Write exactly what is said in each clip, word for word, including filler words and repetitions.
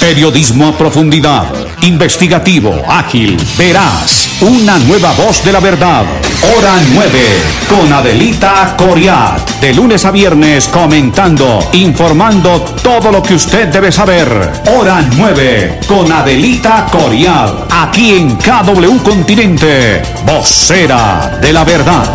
Periodismo a profundidad, investigativo, ágil, veraz, una nueva voz de la verdad. Hora nueve, con Adelita Coriat. De lunes a viernes comentando, informando todo lo que usted debe saber. Hora nueve, con Adelita Coriat. Aquí en K W Continente, vocera de la verdad.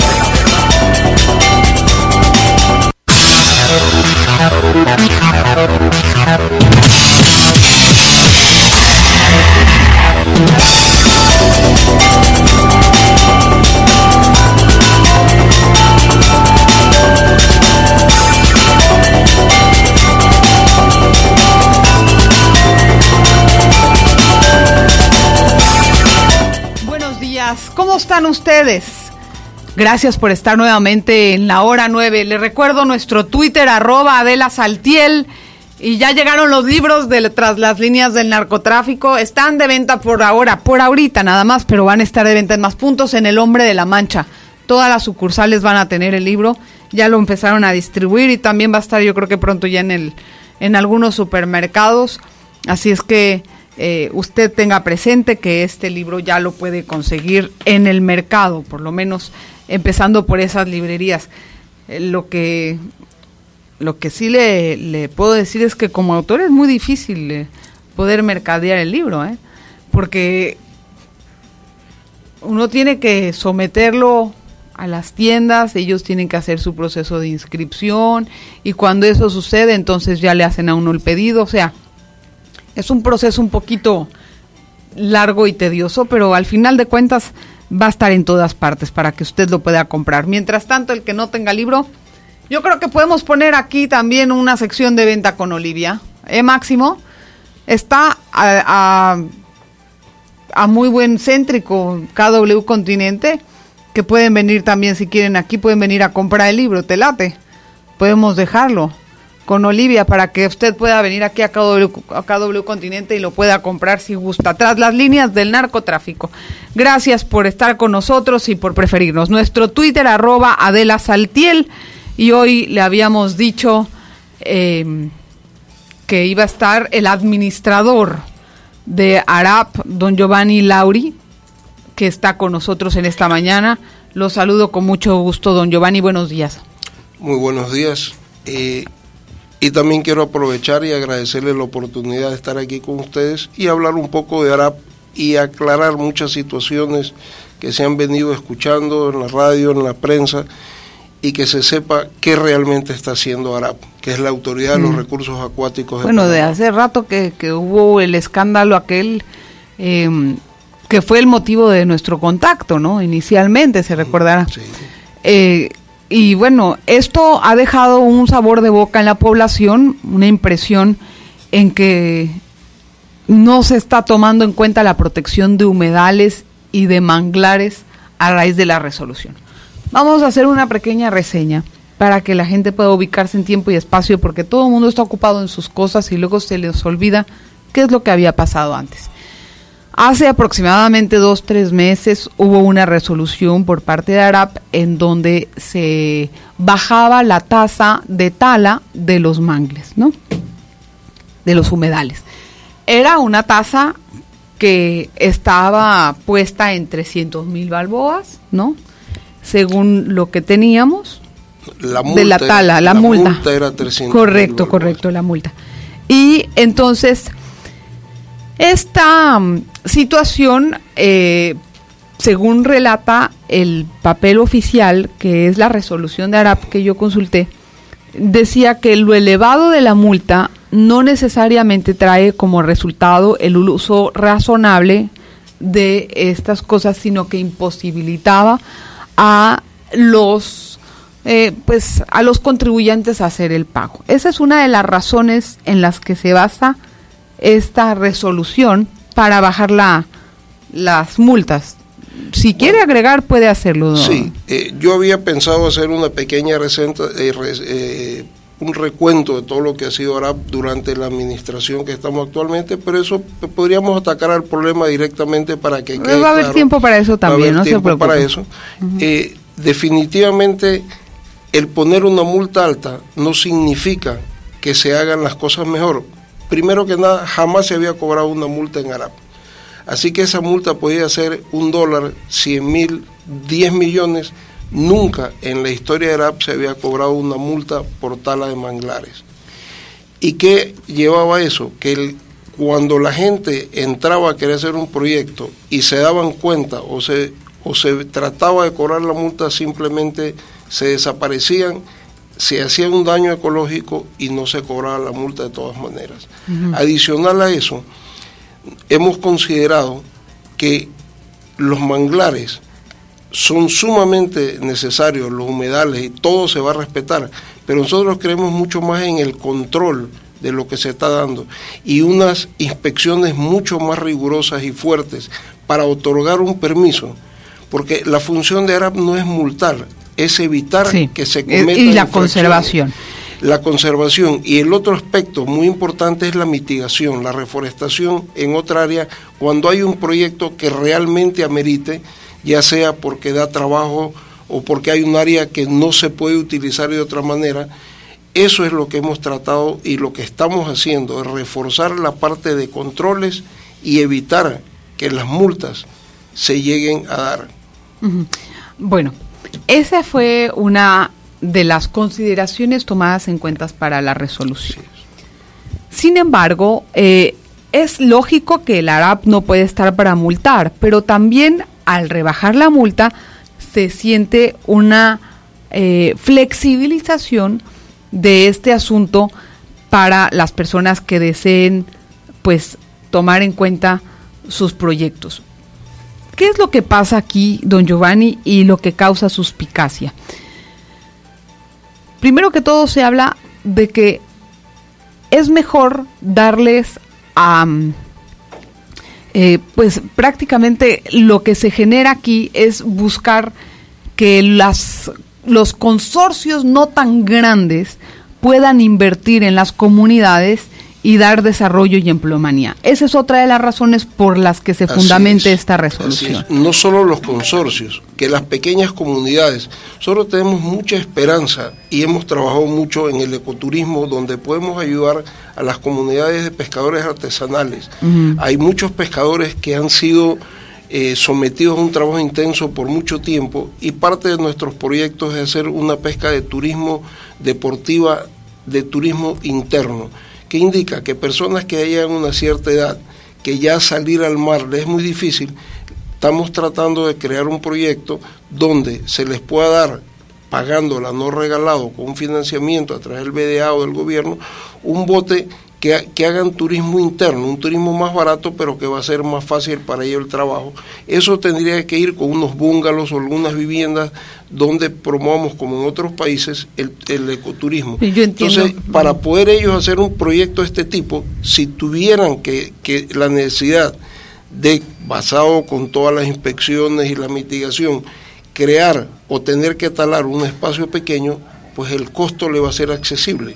Buenos días, ¿cómo están ustedes? Gracias por estar nuevamente en la hora nueve. Les recuerdo nuestro Twitter, arroba Adela Saltiel. Y ya llegaron los libros de Tras las líneas del narcotráfico. Están de venta por ahora, por ahorita nada más, pero van a estar de venta en más puntos en El Hombre de la Mancha. Todas las sucursales van a tener el libro. Ya lo empezaron a distribuir y también va a estar, yo creo que pronto ya en el en algunos supermercados. Así es que eh, usted tenga presente que este libro ya lo puede conseguir en el mercado, por lo menos empezando por esas librerías. Eh, lo que lo que sí le, le puedo decir es que como autor es muy difícil eh, poder mercadear el libro, ¿eh? Porque uno tiene que someterlo a las tiendas, ellos tienen que hacer su proceso de inscripción y cuando eso sucede entonces ya le hacen a uno el pedido, o sea, es un proceso un poquito largo y tedioso, pero al final de cuentas va a estar en todas partes para que usted lo pueda comprar. Mientras tanto, el que no tenga libro, yo creo que podemos poner aquí también una sección de venta con Olivia. ¿Eh, Máximo? Está a, a, a muy buen céntrico K W Continente, que pueden venir también si quieren aquí, pueden venir a comprar el libro, ¿te late? Podemos dejarlo con Olivia para que usted pueda venir aquí a K W, a K W Continente y lo pueda comprar si gusta. Tras las líneas del narcotráfico. Gracias por estar con nosotros y por preferirnos. Nuestro Twitter, arroba Adela Saltiel. Y hoy le habíamos dicho eh, que iba a estar el administrador de ARAP, don Giovanni Lauri, que está con nosotros en esta mañana. Lo saludo con mucho gusto, don Giovanni. Buenos días. Muy buenos días. Eh, y también quiero aprovechar y agradecerle la oportunidad de estar aquí con ustedes y hablar un poco de ARAP y aclarar muchas situaciones que se han venido escuchando en la radio, en la prensa, y que se sepa qué realmente está haciendo ARAP, que es la Autoridad mm. de los Recursos Acuáticos de Bueno, Panamá. de hace rato que, que hubo el escándalo aquel eh, que fue el motivo de nuestro contacto, ¿no? Inicialmente, se recordará. Sí. Eh, y bueno, esto ha dejado un sabor de boca en la población, una impresión en que no se está tomando en cuenta la protección de humedales y de manglares a raíz de la resolución. Vamos a hacer una pequeña reseña para que la gente pueda ubicarse en tiempo y espacio, porque todo el mundo está ocupado en sus cosas y luego se les olvida qué es lo que había pasado antes. Hace aproximadamente dos, tres meses hubo una resolución por parte de ARAP en donde se bajaba la tasa de tala de los mangles, ¿no? De los humedales. Era una tasa que estaba puesta en trescientos mil balboas, ¿no? Según lo que teníamos la multa, de la tala, la, la multa. multa era trescientos correcto, correcto, la multa. Y entonces, esta um, situación, eh, según relata el papel oficial, que es la resolución de ARAP que yo consulté, decía que lo elevado de la multa no necesariamente trae como resultado el uso razonable de estas cosas, sino que imposibilitaba a los eh, pues a los contribuyentes a hacer el pago. Esa es una de las razones en las que se basa esta resolución para bajar la, las multas. Si quiere bueno, agregar, puede hacerlo. Sí, eh, yo había pensado hacer una pequeña recenta, eh, res, eh, un recuento de todo lo que ha sido ARAP durante la administración que estamos actualmente, pero eso podríamos atacar al problema directamente para que quede va a haber claro. tiempo para eso también, va a haber no tiempo se preocupe. para eso. Uh-huh. Eh, definitivamente, el poner una multa alta no significa que se hagan las cosas mejor. primero que nada, jamás se había cobrado una multa en ARAP. Así que esa multa podía ser un dólar, cien mil, diez millones. Nunca en la historia de ARAP se había cobrado una multa por tala de manglares. ¿Y qué llevaba eso? Que el, cuando la gente entraba a querer hacer un proyecto y se daban cuenta o se, o se trataba de cobrar la multa, simplemente se desaparecían, se hacía un daño ecológico y no se cobraba la multa de todas maneras. Uh-huh. Adicional a eso, hemos considerado que los manglares son sumamente necesarios, los humedales, y todo se va a respetar, pero nosotros creemos mucho más en el control de lo que se está dando y unas inspecciones mucho más rigurosas y fuertes para otorgar un permiso, porque la función de ARAP no es multar, es evitar sí, que se cometa y la conservación. La conservación, y el otro aspecto muy importante es la mitigación, la reforestación en otra área, cuando hay un proyecto que realmente amerite, ya sea porque da trabajo o porque hay un área que no se puede utilizar de otra manera. Eso es lo que hemos tratado y lo que estamos haciendo, es reforzar la parte de controles y evitar que las multas se lleguen a dar. Uh-huh. Bueno, esa fue una de las consideraciones tomadas en cuenta para la resolución. Sin embargo, eh, es lógico que el ARAP no puede estar para multar, pero también al rebajar la multa se siente una eh, flexibilización de este asunto para las personas que deseen pues tomar en cuenta sus proyectos. ¿Qué es lo que pasa aquí, don Giovanni, y lo que causa suspicacia? Primero que todo se habla de que es mejor darles a eh, pues prácticamente lo que se genera aquí es buscar que las los consorcios no tan grandes puedan invertir en las comunidades y dar desarrollo y empleomanía. Esa es otra de las razones por las que se fundamenta esta resolución. No solo los consorcios, que las pequeñas comunidades. Nosotros tenemos mucha esperanza y hemos trabajado mucho en el ecoturismo, donde podemos ayudar a las comunidades de pescadores artesanales. Uh-huh. Hay muchos pescadores que han sido eh, sometidos a un trabajo intenso por mucho tiempo, y parte de nuestros proyectos es hacer una pesca de turismo deportiva, de turismo interno, que indica que personas que hayan una cierta edad, que ya salir al mar les es muy difícil, estamos tratando de crear un proyecto donde se les pueda dar, pagándola no regalado, con un financiamiento a través del B D A o del gobierno, un bote que, que hagan turismo interno, un turismo más barato, pero que va a ser más fácil para ellos el trabajo. Eso tendría que ir con unos bungalows o algunas viviendas donde promovamos, como en otros países, el, el ecoturismo. Yo entiendo. Entonces, para poder ellos hacer un proyecto de este tipo, si tuvieran que, que la necesidad de, basado con todas las inspecciones y la mitigación, crear o tener que talar un espacio pequeño, pues el costo le va a ser accesible.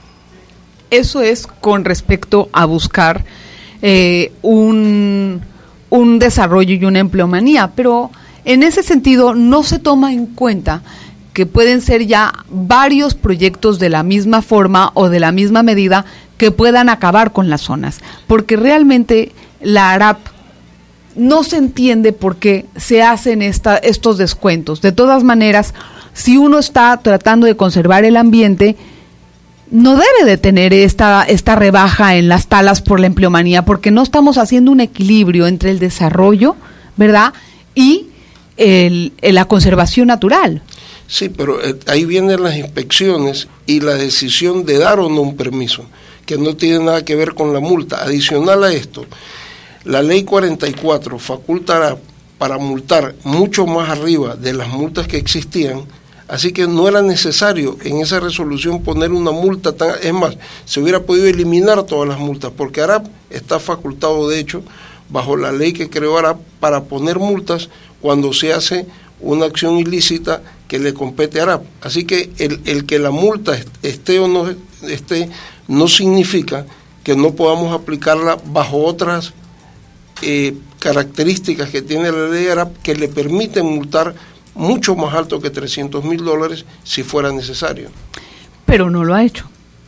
Eso es con respecto a buscar eh, un, un desarrollo y una empleomanía, pero en ese sentido no se toma en cuenta que pueden ser ya varios proyectos de la misma forma o de la misma medida que puedan acabar con las zonas, porque realmente la ARAP no se entiende por qué se hacen esta, estos descuentos. De todas maneras, si uno está tratando de conservar el ambiente, no debe de tener esta, esta rebaja en las talas por la empleomanía, porque no estamos haciendo un equilibrio entre el desarrollo, ¿verdad?, y el, la conservación natural. Sí, pero eh, ahí vienen las inspecciones y la decisión de dar o no un permiso, que no tiene nada que ver con la multa. Adicional a esto, la ley cuarenta y cuatro facultará para multar mucho más arriba de las multas que existían. Así que no era necesario en esa resolución poner una multa tan... Es más, se hubiera podido eliminar todas las multas, porque ARAP está facultado, de hecho, bajo la ley que creó ARAP, para poner multas cuando se hace una acción ilícita que le compete a ARAP. Así que el, el que la multa esté o no esté, no significa que no podamos aplicarla bajo otras eh, características que tiene la ley de ARAP, que le permiten multar mucho más alto que trescientos mil dólares si fuera necesario. Pero no lo ha hecho.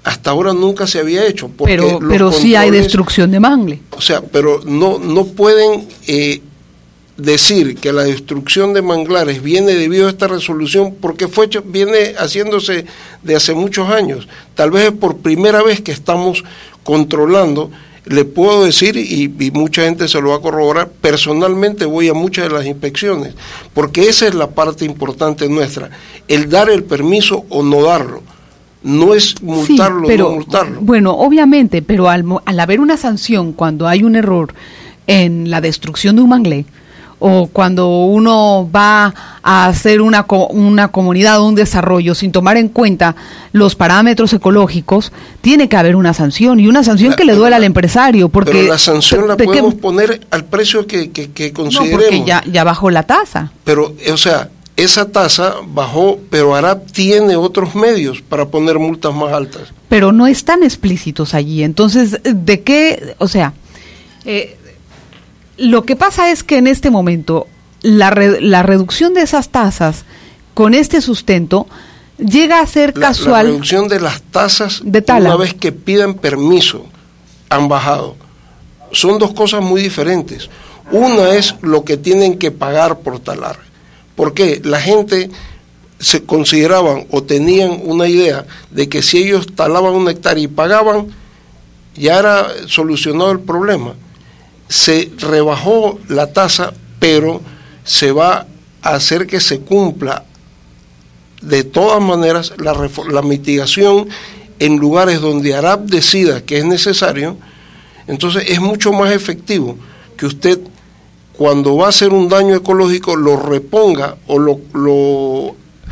hasta ahora nunca se había hecho. Porque pero pero sí hay destrucción de mangle. O sea, pero no, no pueden eh, decir que la destrucción de manglares viene debido a esta resolución, porque fue hecho, viene haciéndose de hace muchos años. Tal vez es por primera vez que estamos controlando. Le puedo decir, y, y mucha gente se lo va a corroborar, personalmente voy a muchas de las inspecciones, porque esa es la parte importante nuestra, el dar el permiso o no darlo. No es multarlo o sí, pero, no multarlo. Bueno, obviamente, pero al, al haber una sanción cuando hay un error en la destrucción de un manglé, o cuando uno va a hacer una, una comunidad o un desarrollo sin tomar en cuenta los parámetros ecológicos, tiene que haber una sanción, y una sanción la, que le duele al empresario. Porque pero la sanción la podemos que, poner al precio que, que, que consideremos. No, porque ya, ya bajó la tasa. Pero, o sea, esa tasa bajó, pero ARAP tiene otros medios para poner multas más altas. Pero no están explícitos allí. Entonces, ¿de qué? O sea... Eh, Lo que pasa es que en este momento la, re, la reducción de esas tasas con este sustento llega a ser la, casual. La reducción de las tasas de tala, una vez que piden permiso han bajado. Son dos cosas muy diferentes. Una es lo que tienen que pagar por talar. ¿Por qué? La gente se consideraban o tenían una idea de que si ellos talaban una hectárea y pagaban, ya era solucionado el problema. Se rebajó la tasa, pero se va a hacer que se cumpla de todas maneras la, la mitigación en lugares donde ARAP decida que es necesario. Entonces es mucho más efectivo que usted, cuando va a hacer un daño ecológico, lo reponga o lo, lo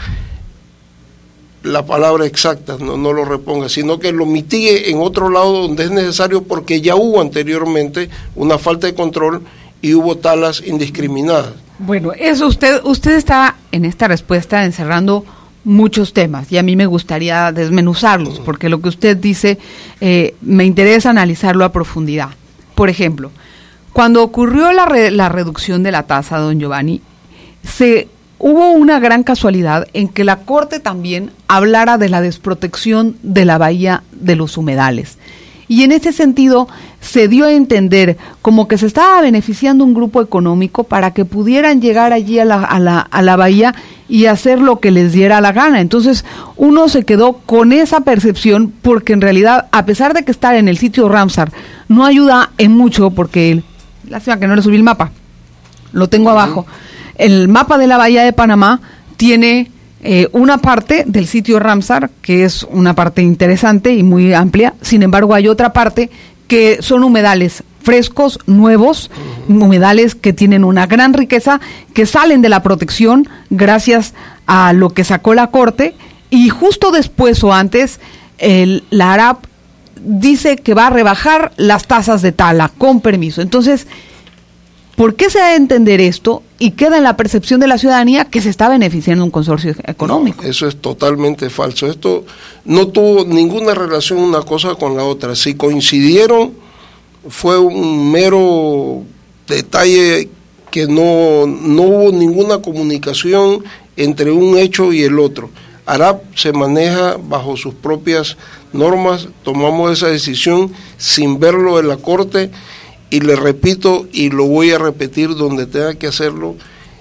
la palabra exacta, no, no lo reponga, sino que lo mitigue en otro lado donde es necesario, porque ya hubo anteriormente una falta de control y hubo talas indiscriminadas. Bueno, eso usted, usted está en esta respuesta encerrando muchos temas, y a mí me gustaría desmenuzarlos, porque lo que usted dice eh, me interesa analizarlo a profundidad. Por ejemplo, cuando ocurrió la, re, la reducción de la tasa, don Giovanni, se hubo una gran casualidad en que la Corte también hablara de la desprotección de la bahía de los humedales. Y en ese sentido se dio a entender como que se estaba beneficiando un grupo económico para que pudieran llegar allí a la, a la, a la bahía y hacer lo que les diera la gana. Entonces uno se quedó con esa percepción, porque en realidad, a pesar de que estar en el sitio Ramsar no ayuda en mucho, porque lástima que no le subí el mapa, lo tengo uh-huh. abajo. El mapa de la bahía de Panamá tiene eh, una parte del sitio Ramsar, que es una parte interesante y muy amplia. Sin embargo, hay otra parte que son humedales frescos, nuevos, uh-huh. humedales que tienen una gran riqueza, que salen de la protección gracias a lo que sacó la Corte, y justo después o antes, el, la ARAP dice que va a rebajar las tasas de tala con permiso. Entonces, ¿por qué se da a entender esto y queda en la percepción de la ciudadanía que se está beneficiando un consorcio económico? No, eso es totalmente falso. Esto no tuvo ninguna relación una cosa con la otra. Si coincidieron, fue un mero detalle, que no, no hubo ninguna comunicación entre un hecho y el otro. ARAP se maneja bajo sus propias normas, tomamos esa decisión sin verlo en la Corte. Y le repito, y lo voy a repetir donde tenga que hacerlo,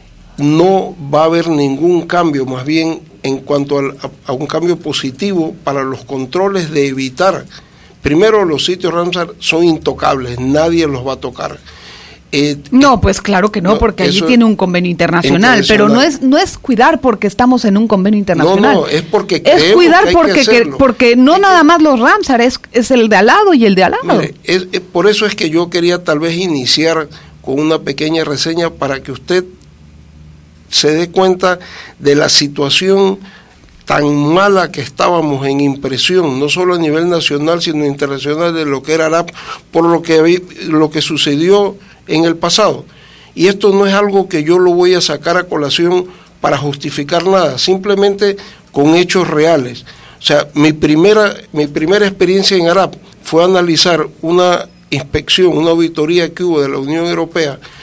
no va a haber ningún cambio, más bien en cuanto a, a un cambio positivo para los controles de evitar. Primero, los sitios Ramsar son intocables, nadie los va a tocar. Eh, no, pues claro que no, no porque allí tiene un convenio internacional, internacional, pero no es no es cuidar porque estamos en un convenio internacional. No, no, es porque es cuidar que porque que, porque no es nada que, más los Ramsar, es es el de al lado y el de al lado. Mire, es, es, por eso es que yo quería tal vez iniciar con una pequeña reseña para que usted se dé cuenta de la situación tan mala que estábamos en impresión, no solo a nivel nacional, sino internacional, de lo que era ARAP, por lo que lo que sucedió en el pasado. Y esto no es algo que yo lo voy a sacar a colación para justificar nada, simplemente con hechos reales. O sea, mi primera, mi primera experiencia en ARAP fue analizar una inspección, una auditoría que hubo de la Unión Europea dos meses antes que yo entrara a ARAP, donde prácticamente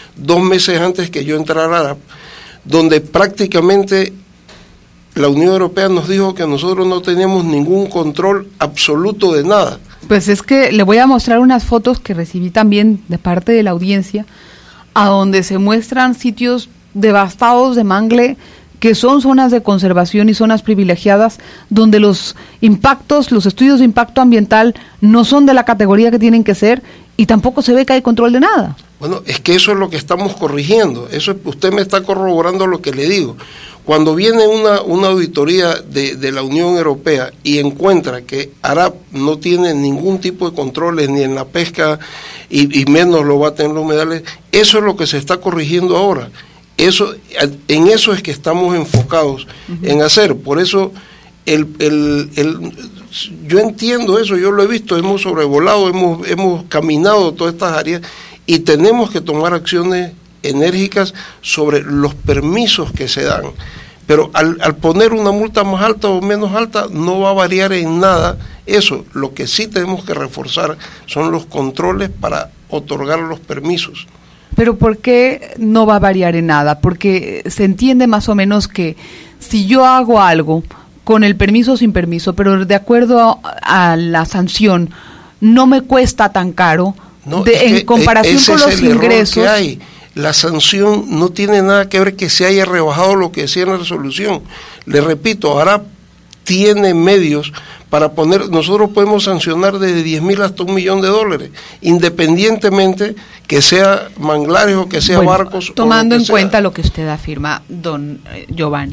la Unión Europea nos dijo que nosotros no teníamos ningún control absoluto de nada. Pues es que le voy a mostrar unas fotos que recibí también de parte de la audiencia, a donde se muestran sitios devastados de mangle, que son zonas de conservación y zonas privilegiadas, donde los impactos, los estudios de impacto ambiental no son de la categoría que tienen que ser, y tampoco se ve que hay control de nada. Bueno, es que eso es lo que estamos corrigiendo. Eso es, usted me está corroborando lo que le digo. Cuando viene una, una auditoría de, de la Unión Europea y encuentra que ARAP no tiene ningún tipo de controles ni en la pesca y, y menos lo va a tener los humedales, eso es lo que se está corrigiendo ahora. Eso, en eso es que estamos enfocados uh-huh. en hacer. Por eso el, el, el, yo entiendo eso, yo lo he visto, hemos sobrevolado, hemos, hemos caminado todas estas áreas y tenemos que tomar acciones enérgicas sobre los permisos que se dan, pero al, al poner una multa más alta o menos alta no va a variar en nada eso. Lo que sí tenemos que reforzar son los controles para otorgar los permisos. Pero ¿por qué no va a variar en nada? Porque se entiende más o menos que si yo hago algo con el permiso o sin permiso, pero de acuerdo a, a la sanción no me cuesta tan caro no, de, en que comparación ese con es los el ingresos. Error que hay. La sanción no tiene nada que ver que se haya rebajado lo que decía en la resolución. Le repito, ARAP tiene medios para poner, nosotros podemos sancionar desde diez mil hasta un millón de dólares, independientemente que sea manglares o que sea bueno, barcos. Tomando o lo en que cuenta sea. lo que usted afirma, don eh, Giovanni,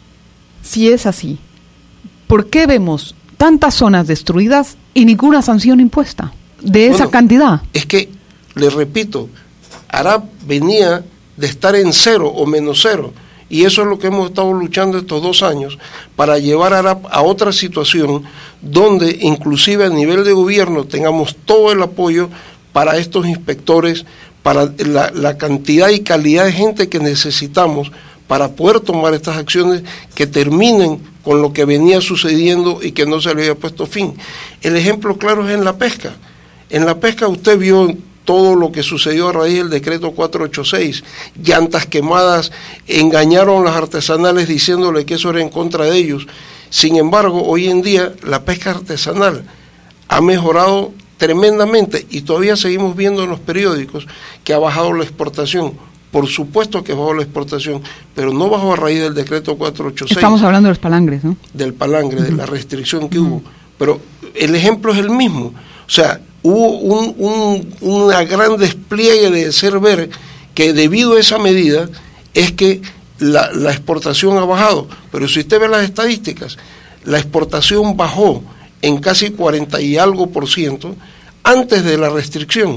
si es así, ¿por qué vemos tantas zonas destruidas y ninguna sanción impuesta de esa bueno, cantidad? Es que, le repito, ARAP venía de estar en cero o menos cero, y eso es lo que hemos estado luchando estos dos años, para llevar a ARAP a otra situación donde inclusive a nivel de gobierno tengamos todo el apoyo para estos inspectores, para la, la cantidad y calidad de gente que necesitamos para poder tomar estas acciones que terminen con lo que venía sucediendo y que no se le había puesto fin. El ejemplo claro es en la pesca. En la pesca usted vio todo lo que sucedió a raíz del decreto cuatrocientos ochenta y seis, llantas quemadas, engañaron a las artesanales diciéndole que eso era en contra de ellos. Sin embargo, hoy en día la pesca artesanal ha mejorado tremendamente y todavía seguimos viendo en los periódicos que ha bajado la exportación. Por supuesto que bajó la exportación, pero no bajó a raíz del decreto cuatrocientos ochenta y seis. Estamos hablando de los palangres, ¿no? Del palangre, uh-huh. de la restricción que uh-huh. hubo. Pero el ejemplo es el mismo. O sea, hubo un, un una gran despliegue de hacer ver que debido a esa medida es que la, la exportación ha bajado. Pero si usted ve las estadísticas, la exportación bajó en casi cuarenta y algo por ciento antes de la restricción.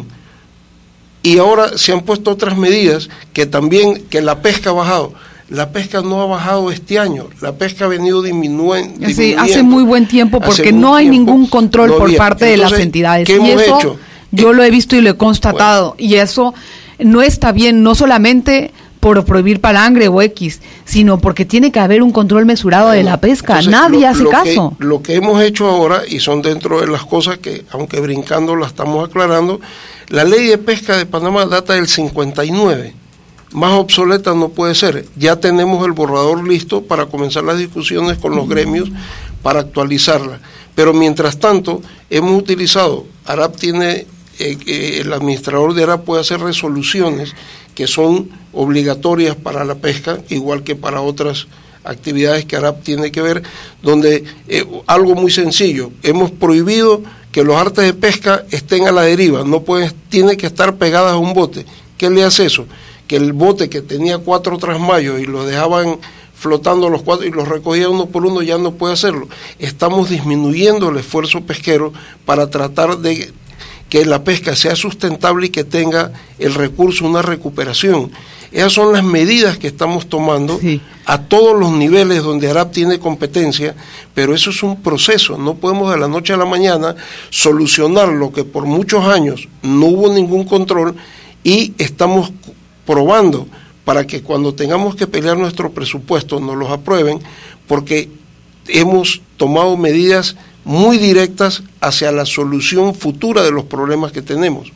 Y ahora se han puesto otras medidas que también, que la pesca ha bajado. La pesca no ha bajado este año, la pesca ha venido disminuyendo. Sí, hace muy buen tiempo porque no hay tiempo, ningún control no por parte Entonces, de las entidades. ¿qué y hemos eso hecho? yo lo he visto y lo he constatado. Bueno. Y eso no está bien, no solamente por prohibir palangre o X, sino porque tiene que haber un control mesurado bueno, de la pesca. Entonces, Nadie lo, hace lo caso. Que, lo que hemos hecho ahora, y son dentro de las cosas que, aunque brincando las estamos aclarando, la ley de pesca de Panamá data del cincuenta y nueve. Más obsoleta no puede ser. Ya tenemos el borrador listo para comenzar las discusiones con los gremios para actualizarla. Pero mientras tanto, hemos utilizado, ARAP tiene, eh, eh, el administrador de ARAP puede hacer resoluciones que son obligatorias para la pesca, igual que para otras actividades que ARAP tiene que ver, donde eh, algo muy sencillo, hemos prohibido que los artes de pesca estén a la deriva, no pueden, tienen que estar pegadas a un bote. ¿Qué le hace eso? Que el bote que tenía cuatro trasmayos y lo dejaban flotando los cuatro y los recogía uno por uno ya no puede hacerlo. Estamos disminuyendo el esfuerzo pesquero para tratar de que la pesca sea sustentable y que tenga el recurso, una recuperación. Esas son las medidas que estamos tomando sí. a todos los niveles donde ARAP tiene competencia, pero eso es un proceso. No podemos de la noche a la mañana solucionar lo que por muchos años no hubo ningún control y estamos probando para que cuando tengamos que pelear nuestro presupuesto nos los aprueben, porque hemos tomado medidas muy directas hacia la solución futura de los problemas que tenemos.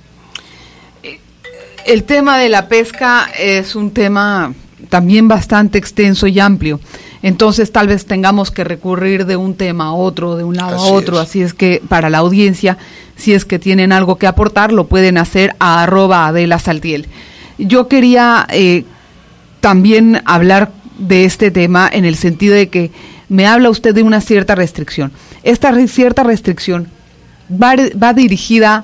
El tema de la pesca es un tema también bastante extenso y amplio. Entonces tal vez tengamos que recurrir de un tema a otro, de un lado Así a otro, es. así es que para la audiencia, si es que tienen algo que aportar, lo pueden hacer a arroba Adela Saltiel. Yo quería eh, también hablar de este tema en el sentido de que me habla usted de una cierta restricción. Esta re- cierta restricción va, va dirigida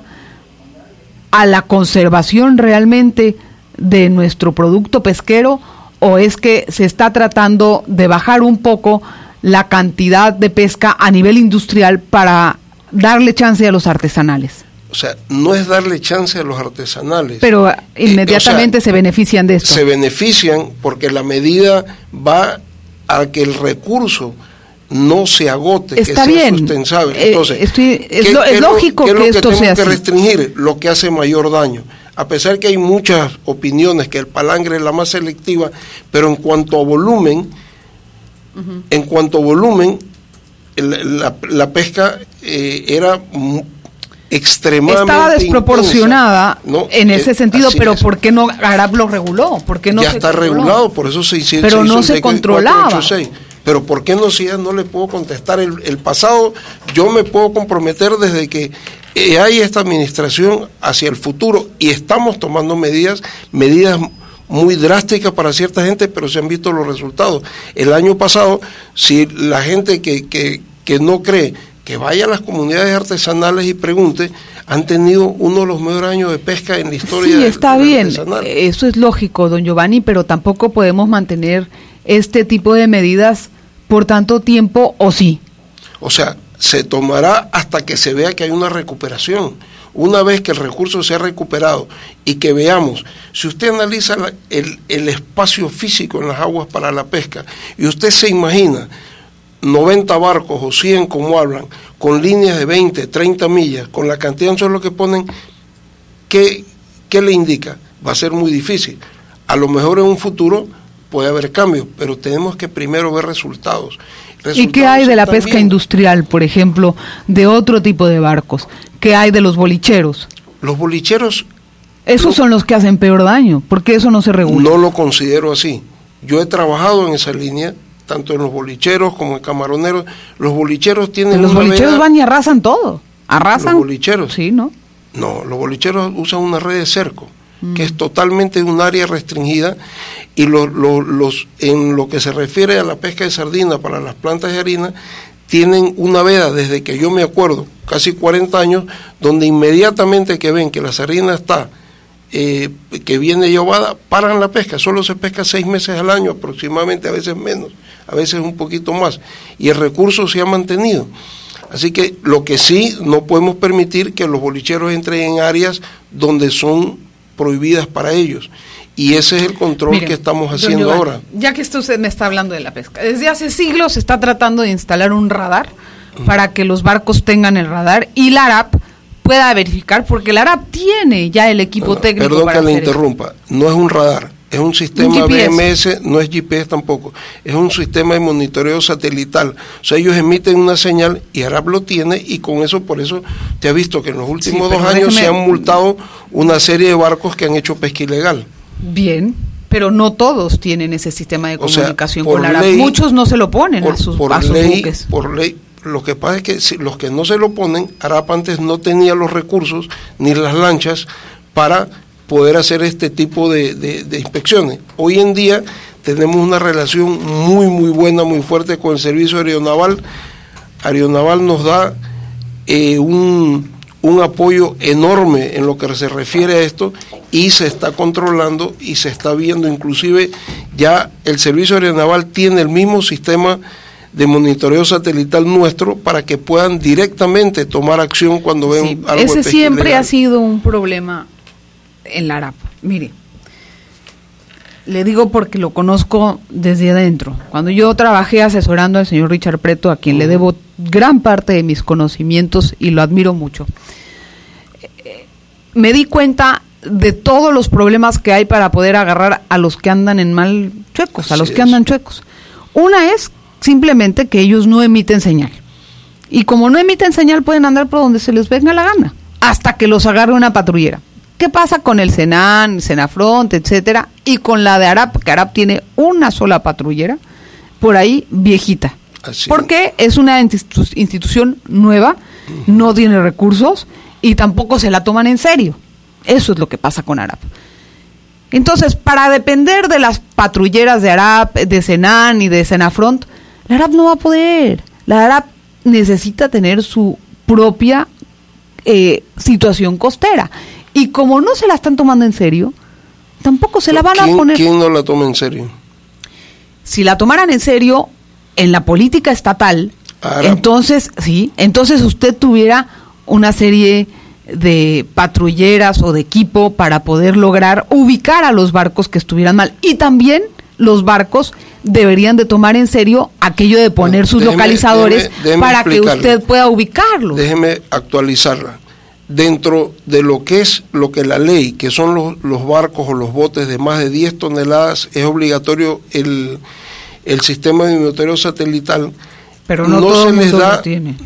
a la conservación realmente de nuestro producto pesquero, o es que se está tratando de bajar un poco la cantidad de pesca a nivel industrial para darle chance a los artesanales. O sea, no es darle chance a los artesanales. Pero inmediatamente eh, o sea, se benefician de esto. Se benefician porque la medida va a que el recurso no se agote, Está que sea bien. sustentable. Entonces, eh, estoy, es, ¿qué, lo, qué es lo, lógico qué que, es lo esto que sea tenemos que así. restringir? Lo que hace mayor daño. A pesar que hay muchas opiniones que el palangre es la más selectiva, pero en cuanto a volumen, uh-huh. en cuanto a volumen, el, la, la pesca eh, era m- extremadamente estaba desproporcionada, intensa, ¿no? en ese eh, sentido, pero es. ¿por qué no ARAP lo reguló? ¿Por qué no ya se está controló? regulado, por eso se hicieron. Pero se no hizo se el controlaba. cuatrocientos ochenta y seis. Pero ¿por qué no? Si ya no le puedo contestar el, el pasado, yo me puedo comprometer desde que eh, hay esta administración hacia el futuro y estamos tomando medidas, medidas muy drásticas para cierta gente, pero se han visto los resultados. El año pasado, si la gente que, que, que no cree, que vaya a las comunidades artesanales y pregunte, han tenido uno de los mejores años de pesca en la historia. Sí, está de, de bien, artesanal. eso es lógico, don Giovanni, pero tampoco podemos mantener este tipo de medidas por tanto tiempo, ¿o sí? O sea, se tomará hasta que se vea que hay una recuperación. Una vez que el recurso sea recuperado y que veamos, si usted analiza la, el, el espacio físico en las aguas para la pesca y usted se imagina noventa barcos o cien como hablan, con líneas de veinte, treinta millas, con la cantidad de anzuelos que ponen, ¿qué, qué le indica? Va a ser muy difícil. A lo mejor en un futuro puede haber cambios, pero tenemos que primero ver resultados. resultados ¿Y qué hay de la también, pesca industrial, por ejemplo, de otro tipo de barcos? ¿Qué hay de los bolicheros? Los bolicheros... Esos lo, son los que hacen peor daño, ¿por qué eso no se regula? No lo considero así. Yo he trabajado en esa línea, tanto en los bolicheros como en camaroneros. Los bolicheros tienen... Pero los una bolicheros veda, van y arrasan todo. ¿Arrasan? ¿Los bolicheros? Sí, ¿no? No, los bolicheros usan una red de cerco, mm. que es totalmente un área restringida, y lo, lo, los en lo que se refiere a la pesca de sardina para las plantas de harina, tienen una veda desde que yo me acuerdo, casi cuarenta años, donde inmediatamente que ven que la sardina está, eh, que viene llevada, paran la pesca. Solo se pesca seis meses al año aproximadamente, a veces menos, a veces un poquito más, y el recurso se ha mantenido. Así que lo que sí no podemos permitir que los bolicheros entren en áreas donde son prohibidas para ellos. Y ese es el control Mire, que estamos haciendo Giovanni, ahora. Ya que usted me está hablando de la pesca, desde hace siglos se está tratando de instalar un radar uh-huh. para que los barcos tengan el radar y la ARAP pueda verificar, porque la ARAP tiene ya el equipo bueno, técnico perdón para que le hacer interrumpa, eso. No es un radar, es un sistema un B M S, no es G P S tampoco, es un sistema de monitoreo satelital. O sea, ellos emiten una señal y ARAP lo tiene, y con eso, por eso te ha visto que en los últimos sí, dos años déjeme... se han multado una serie de barcos que han hecho pesca ilegal. Bien, pero no todos tienen ese sistema de comunicación o sea, con la ARAP. Ley, Muchos no se lo ponen por, a sus, por a sus ley, buques. Por ley, lo que pasa es que si, los que no se lo ponen, ARAP antes no tenía los recursos ni las lanchas para poder hacer este tipo de, de, de inspecciones. Hoy en día tenemos una relación muy, muy buena, muy fuerte con el servicio aeronaval. Aeronaval nos da eh, un... un apoyo enorme en lo que se refiere a esto, y se está controlando y se está viendo, inclusive ya el servicio aeronaval tiene el mismo sistema de monitoreo satelital nuestro para que puedan directamente tomar acción cuando ven sí, algo ese de siempre ilegal. Ha sido un problema en la ARAP. Mire, le digo porque lo conozco desde adentro. Cuando yo trabajé asesorando al señor Richard Preto, a quien uh-huh. le debo gran parte de mis conocimientos y lo admiro mucho, eh, me di cuenta de todos los problemas que hay para poder agarrar a los que andan en mal chuecos, a Así los es. que andan chuecos. Una es simplemente que ellos no emiten señal. Y como no emiten señal, pueden andar por donde se les venga la gana, hasta que los agarre una patrullera. ¿Qué pasa con el Senan, Senafront, etcétera? Y con la de ARAP, que ARAP tiene una sola patrullera. por ahí viejita. Así. Porque es una institu- institución nueva, uh-huh. no tiene recursos y tampoco se la toman en serio. Eso es lo que pasa con ARAP. Entonces, para depender de las patrulleras de ARAP, de Senan y de Senafront, la ARAP no va a poder. La ARAP necesita tener su propia eh, situación costera. Y como no se la están tomando en serio, tampoco se la van ¿Quién, a poner... ¿Quién no la toma en serio? Si la tomaran en serio en la política estatal, ARAP. entonces, sí, entonces usted tuviera una serie de patrulleras o de equipo para poder lograr ubicar a los barcos que estuvieran mal. Y también los barcos deberían de tomar en serio aquello de poner sus déjeme, localizadores déjeme, déjeme para que usted pueda ubicarlos. Déjeme actualizarla. Dentro de lo que es lo que la ley, que son los, los barcos o los botes de más de diez toneladas, es obligatorio el, el sistema de monitoreo satelital. Pero no, no todo se les da, tiene.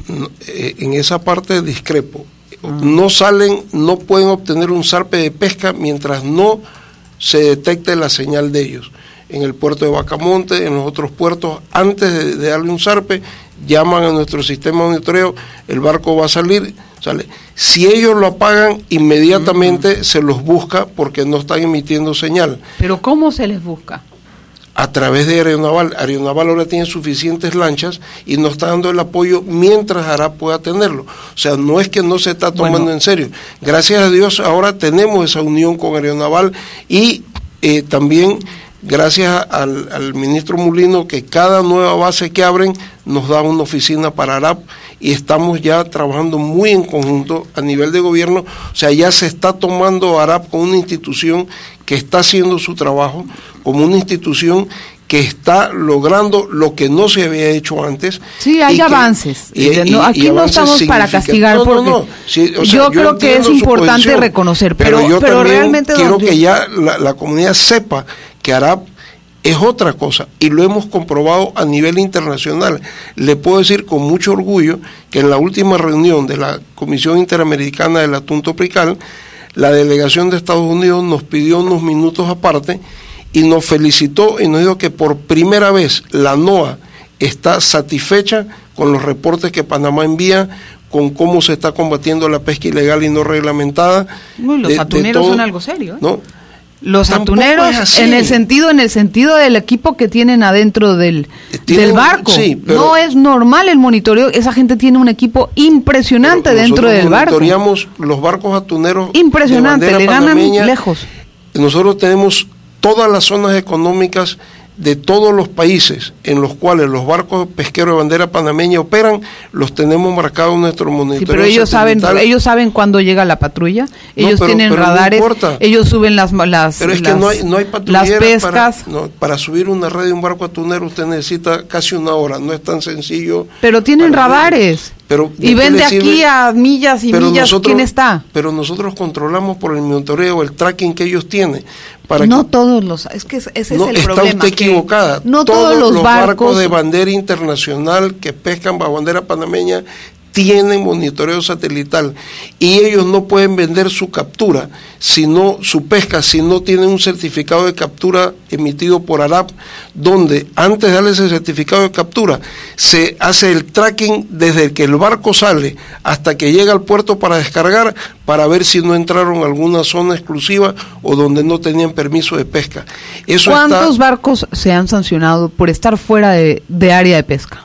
En esa parte discrepo. Ah. No salen, no pueden obtener un zarpe de pesca mientras no se detecte la señal de ellos. En el puerto de Bacamonte, en los otros puertos, antes de, de darle un zarpe, llaman a nuestro sistema de monitoreo, el barco va a salir, sale. Si ellos lo apagan, inmediatamente uh-huh. se los busca porque no están emitiendo señal. ¿Pero cómo se les busca? A través de Aeronaval. Aeronaval ahora tiene suficientes lanchas y nos está dando el apoyo mientras ARAP pueda tenerlo. O sea, no es que no se está tomando bueno. en serio. Gracias a Dios ahora tenemos esa unión con Aeronaval y eh, también gracias al, al ministro Mulino, que cada nueva base que abren nos da una oficina para ARAP y estamos ya trabajando muy en conjunto a nivel de gobierno. O sea, ya se está tomando ARAP como una institución que está haciendo su trabajo, como una institución que está logrando lo que no se había hecho antes. Sí, hay y avances. Que, y, no, aquí y no estamos para castigar, no, porque no, no. Sí, o sea, yo, yo creo que es importante posición, reconocer, pero, pero yo pero también realmente quiero que ya la, la comunidad sepa que ARAP es otra cosa y lo hemos comprobado a nivel internacional. Le puedo decir con mucho orgullo que en la última reunión de la Comisión Interamericana del Atún Tropical, la delegación de Estados Unidos nos pidió unos minutos aparte y nos felicitó y nos dijo que por primera vez la NOAA está satisfecha con los reportes que Panamá envía, con cómo se está combatiendo la pesca ilegal y no reglamentada. Uy, los de, atuneros de todo, son algo serio, ¿eh? ¿no? Los Tampoco atuneros en el sentido en el sentido del equipo que tienen adentro del, del barco. Sí, no es normal el monitoreo, esa gente tiene un equipo impresionante dentro del barco. Monitoreamos los barcos atuneros. Impresionante, le ganan lejos. Nosotros tenemos todas las zonas económicas de todos los países en los cuales los barcos pesqueros de bandera panameña operan, los tenemos marcados en nuestro monitoreo. Sí, pero ellos saben, ellos saben cuándo llega la patrulla, ellos no, pero, tienen pero radares, no ellos suben las las Pero es las, que no hay, no hay las pescas. Para, no, para subir una red de un barco atunero usted necesita casi una hora, no es tan sencillo. Pero tienen radares. Pero y ven de aquí a millas y millas, nosotros, ¿quién está? Pero nosotros controlamos por el monitoreo, el tracking que ellos tienen. Para no que, todos los, es que ese no, es el está problema. Está usted equivocada. No todos, todos los, los barcos, barcos de bandera internacional que pescan bajo bandera panameña tienen monitoreo satelital y ellos no pueden vender su captura, sino su pesca, si no tienen un certificado de captura emitido por ARAP, donde antes de darle ese certificado de captura se hace el tracking desde que el barco sale hasta que llega al puerto para descargar, para ver si no entraron a alguna zona exclusiva o donde no tenían permiso de pesca. Eso ¿Cuántos está, barcos se han sancionado por estar fuera de, de área de pesca?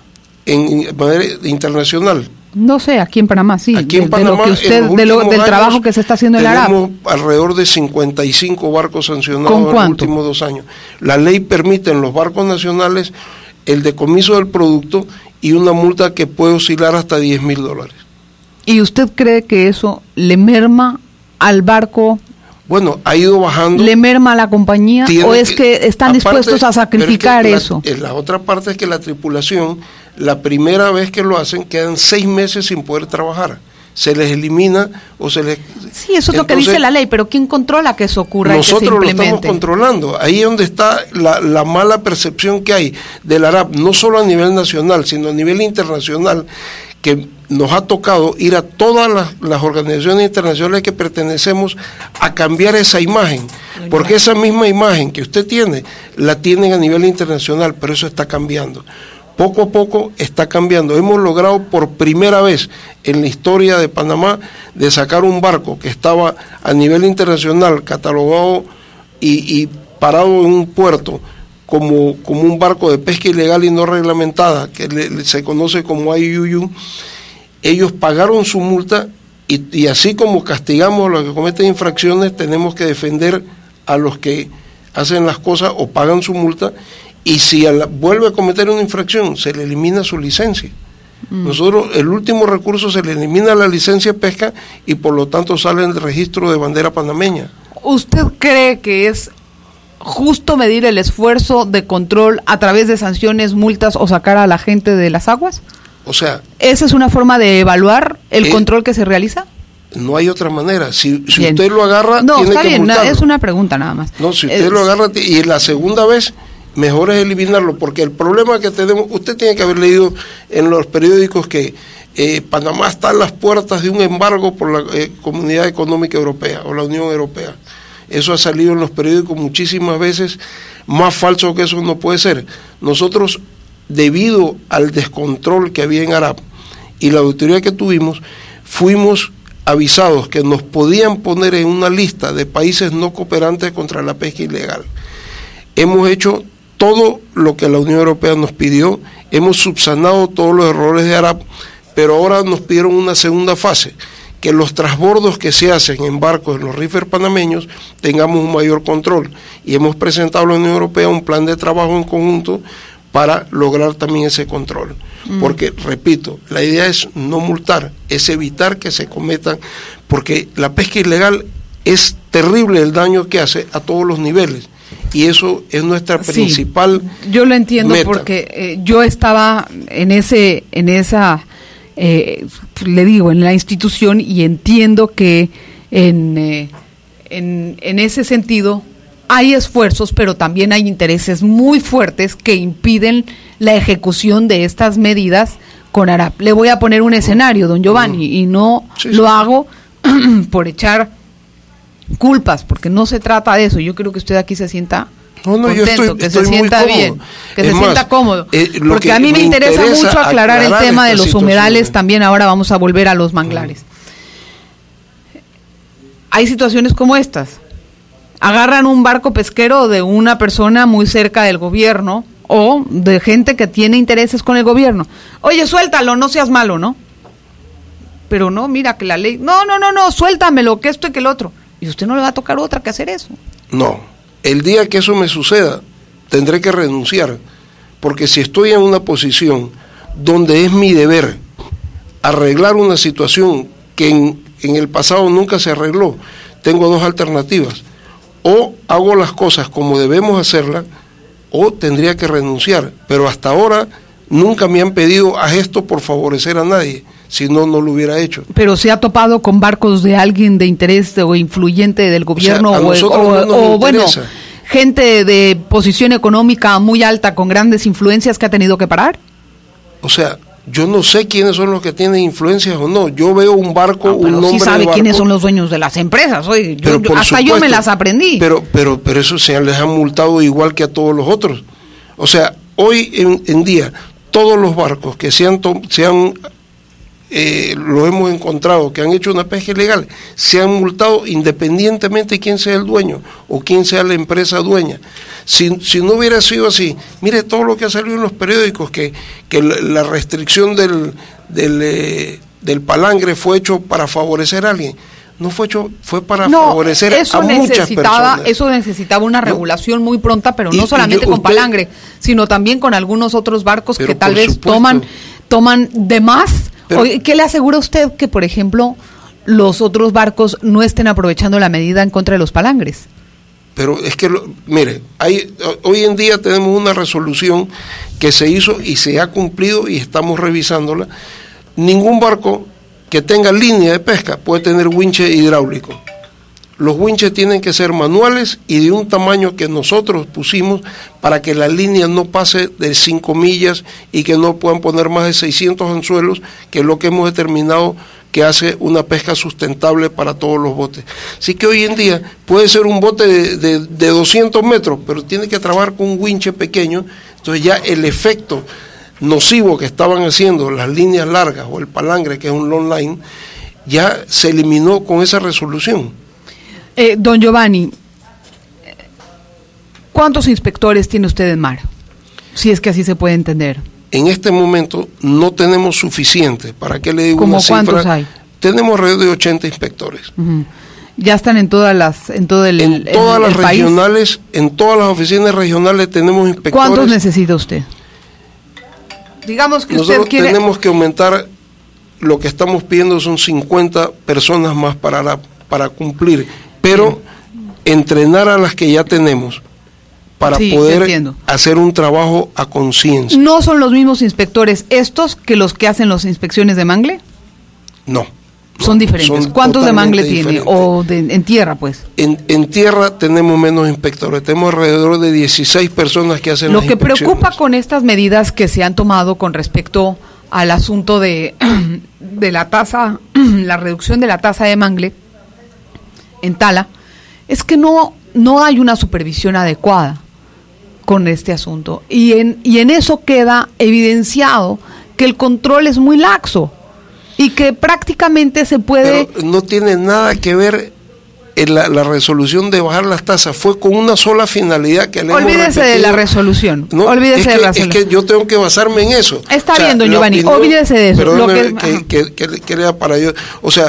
En manera internacional. No sé, aquí en Panamá, sí. Aquí en de, Panamá, de lo que usted, de lo, del trabajo que se está haciendo en la ARAP. Tenemos alrededor de cincuenta y cinco barcos sancionados ¿Con en los últimos dos años. La ley permite en los barcos nacionales el decomiso del producto y una multa que puede oscilar hasta diez mil dólares. ¿Y usted cree que eso le merma al barco? Bueno, ha ido bajando. ¿Le merma a la compañía o es que, que están aparte, dispuestos a sacrificar es que eso? La, la otra parte es que la tripulación, la primera vez que lo hacen, quedan seis meses sin poder trabajar. Se les elimina o se les... Sí, eso es Entonces, lo que dice la ley, pero ¿quién controla que eso ocurra? Nosotros y que se lo estamos controlando. Ahí es donde está la, la mala percepción que hay del ARAP, no solo a nivel nacional, sino a nivel internacional, que nos ha tocado ir a todas las, las organizaciones internacionales que pertenecemos a cambiar esa imagen, porque esa misma imagen que usted tiene, la tienen a nivel internacional, pero eso está cambiando. Poco a poco está cambiando. Hemos logrado por primera vez en la historia de Panamá de sacar un barco que estaba a nivel internacional catalogado y, y parado en un puerto como, como un barco de pesca ilegal y no reglamentada, que le, le, se conoce como I U U. Ellos pagaron su multa y, y así como castigamos a los que cometen infracciones, tenemos que defender a los que hacen las cosas o pagan su multa. Y si a la, vuelve a cometer una infracción, se le elimina su licencia. Mm. Nosotros, el último recurso, se le elimina la licencia de pesca y por lo tanto sale en el registro de bandera panameña. ¿Usted cree que es justo medir el esfuerzo de control a través de sanciones, multas o sacar a la gente de las aguas? O sea... ¿Esa es una forma de evaluar el eh, control que se realiza? No hay otra manera. Si, si usted lo agarra, no, tiene está que bien, multarlo. Es una pregunta nada más. No, si usted es... lo agarra, y la segunda vez... mejor es eliminarlo, porque el problema que tenemos, usted tiene que haber leído en los periódicos que eh, Panamá está a las puertas de un embargo por la eh, Comunidad Económica Europea o la Unión Europea. Eso ha salido en los periódicos muchísimas veces, más falso que eso no puede ser. Nosotros, debido al descontrol que había en Arap y la auditoría que tuvimos, fuimos avisados que nos podían poner en una lista de países no cooperantes contra la pesca ilegal. Hemos hecho todo lo que la Unión Europea nos pidió, hemos subsanado todos los errores de Arap, pero ahora nos pidieron una segunda fase, que los transbordos que se hacen en barcos en los ríferos panameños tengamos un mayor control, y hemos presentado a la Unión Europea un plan de trabajo en conjunto para lograr también ese control, mm. porque, repito, la idea es no multar, es evitar que se cometan, porque la pesca ilegal es terrible el daño que hace a todos los niveles. Y eso es nuestra principal sí, yo lo entiendo meta. Porque eh, yo estaba en ese en esa eh, le digo en la institución y entiendo que en, eh, en en ese sentido hay esfuerzos, pero también hay intereses muy fuertes que impiden la ejecución de estas medidas con Arap. Le voy a poner un escenario, don Giovanni, uh-huh. y no sí, lo sí. hago por echar culpas, porque no se trata de eso. Yo creo que usted aquí se sienta no, no, contento, yo estoy, que estoy se sienta bien, que es se más, sienta cómodo. Eh, porque a mí me, me interesa, interesa mucho aclarar, aclarar el tema de los humedales. También ahora vamos a volver a los manglares. Uh-huh. Hay situaciones como estas. Agarran un barco pesquero de una persona muy cerca del gobierno o de gente que tiene intereses con el gobierno. Oye, suéltalo, no seas malo, ¿no? Pero no, mira que la ley... No, no, no, no, suéltamelo, que esto y que el otro. Y usted no le va a tocar otra que hacer eso. No, el día que eso me suceda, tendré que renunciar, porque si estoy en una posición donde es mi deber arreglar una situación que en, en el pasado nunca se arregló, tengo dos alternativas: o hago las cosas como debemos hacerlas, o tendría que renunciar, pero hasta ahora nunca me han pedido haz esto por favorecer a nadie. Si no, no lo hubiera hecho. Pero se ha topado con barcos de alguien de interés o influyente del gobierno, o, sea, o, o, no o bueno, gente de posición económica muy alta con grandes influencias que ha tenido que parar. O sea, yo no sé quiénes son los que tienen influencias o no. Yo veo un barco, no, un nombre sí sabe de barco, quiénes son los dueños de las empresas. Oye, yo, yo, hasta supuesto, yo me las aprendí. Pero, pero, pero eso se les han multado igual que a todos los otros. O sea, hoy en, en día todos los barcos que se han, se han Eh, lo hemos encontrado, que han hecho una pesca ilegal, se han multado independientemente de quién sea el dueño o quién sea la empresa dueña. Si, si no hubiera sido así, mire todo lo que ha salido en los periódicos, que, que la, la restricción del, del, eh, del palangre fue hecho para favorecer a alguien. No fue hecho, fue para no, favorecer a muchas personas. Eso necesitaba una regulación no, muy pronta, pero no y, solamente y yo, con usted, palangre, sino también con algunos otros barcos que tal vez supuesto, toman, toman de más. Pero, Oye, ¿qué le asegura usted que, por ejemplo, los otros barcos no estén aprovechando la medida en contra de los palangres? Pero es que, lo, mire, hay, hoy en día tenemos una resolución que se hizo y se ha cumplido y estamos revisándola. Ningún barco que tenga línea de pesca puede tener winche hidráulico. Los winches tienen que ser manuales y de un tamaño que nosotros pusimos para que la línea no pase de cinco millas y que no puedan poner más de seiscientos anzuelos, que es lo que hemos determinado que hace una pesca sustentable para todos los botes. Así que hoy en día puede ser un bote de, de, de doscientos metros, pero tiene que trabajar con un winche pequeño, entonces ya el efecto nocivo que estaban haciendo las líneas largas o el palangre, que es un long line, ya se eliminó con esa resolución. Eh, don Giovanni, ¿cuántos inspectores tiene usted en mar? Si es que así se puede entender. En este momento no tenemos suficiente. ¿Para qué le digo una cifra? ¿Cómo cuántos hay? Tenemos alrededor de ochenta inspectores. Uh-huh. Ya están en todas las, en todo el, en el, todas el, las el regionales, país. En todas las oficinas regionales tenemos inspectores. ¿Cuántos necesita usted? Digamos que Nosotros usted quiere... tenemos que aumentar, lo que estamos pidiendo son cincuenta personas más para la, para cumplir, pero sí. entrenar a las que ya tenemos para sí, poder hacer un trabajo a conciencia. ¿No son los mismos inspectores estos que los que hacen las inspecciones de mangle? No. Son diferentes. Son ¿Cuántos de mangle tiene? Diferentes. O de, en tierra, pues. En, en tierra tenemos menos inspectores. Tenemos alrededor de dieciséis personas que hacen Lo las que inspecciones. preocupa con estas medidas que se han tomado con respecto al asunto de, de la tasa, la reducción de la tasa de mangle en Tala, es que no, no hay una supervisión adecuada con este asunto. Y en, y en eso queda evidenciado que el control es muy laxo. Y que prácticamente se puede... Pero no tiene nada que ver en la, la resolución de bajar las tasas. Fue con una sola finalidad que le hemos repetido. Olvídese de la resolución. No, olvídese es de que, la resolución. Es que yo tengo que basarme en eso. Está o sea, bien, don Giovanni, opinión, olvídese de eso. Pero lo que, que, que, que, que lea para yo. O sea,